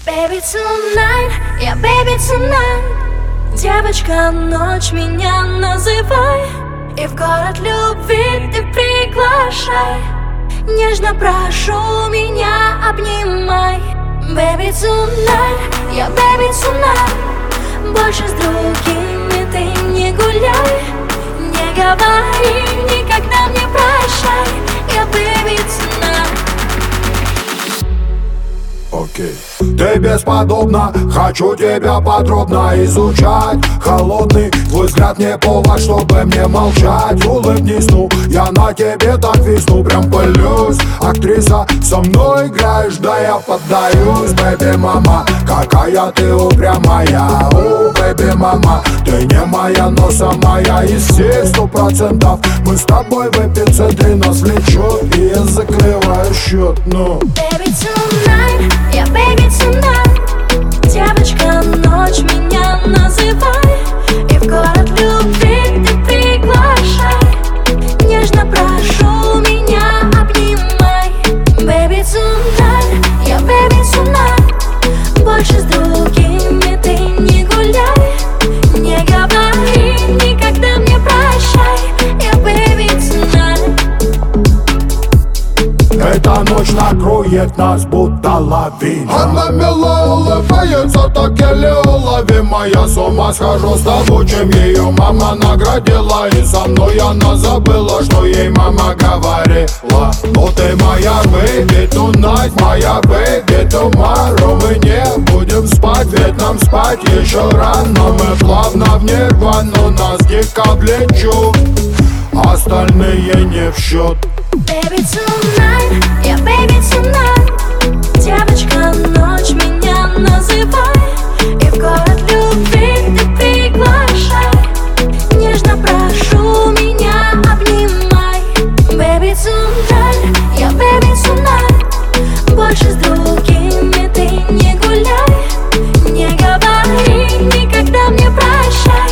Baby tonight, yeah, baby tonight. Девочка, ночь меня называй, и в город любви ты приглашай. Нежно прошу, меня обнимай. Baby tonight, yeah, baby tonight. Больше с другими ты не гуляй. Не говори никогда мне прощай. Yeah, baby tonight. Окей. Ты бесподобна, хочу тебя подробно изучать. Холодный твой взгляд не повод, чтобы мне молчать. Улыбнись, ну, я на тебе так висну, прям пылюсь. Актриса, со мной играешь, да я поддаюсь. Бэби мама, какая ты упрямая. О, бэби мама, ты не моя, но самая из всех 100%. Мы с тобой в эпицентре, нас влечет, и я закрываю счет, ну. Baby tonight, yeah, baby tonight. Девочка, ночь меня называй, и в город любви ты приглашай. Нежно прошу, меня обнимай. Baby tonight, yeah, baby tonight. Больше с другими ты не гуляй. Не говори никогда мне прощай. Yeah, baby tonight. Эта ночь накроет нас, будто лавина. Она мило улыбается, так еле уловимая. С ума схожу с того, чем ее мама наградила. И со мной она забыла, что ей мама говорила. Но ты моя baby tonight, моя baby tomorrow. Мы не будем спать, ведь нам спать еще рано. Мы плавно в нирвану, нас дико влечут, остальные не в счет. Baby tonight, yeah, baby tonight. Девочка, ночь меня называй, и в город любви ты приглашай. Нежно прошу, меня обнимай. Baby tonight, yeah, baby tonight. Больше с другими ты не гуляй. Не говори никогда мне прощай.